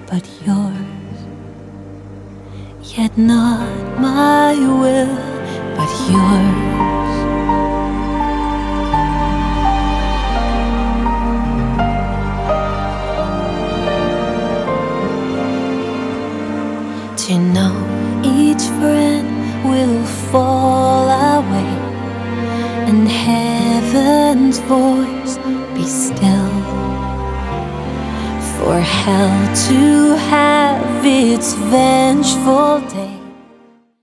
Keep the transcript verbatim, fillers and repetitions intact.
but yours. Yet not my will, but yours. To know each friend will fall away, and heaven's voice be still, for hell to have its vengeful day.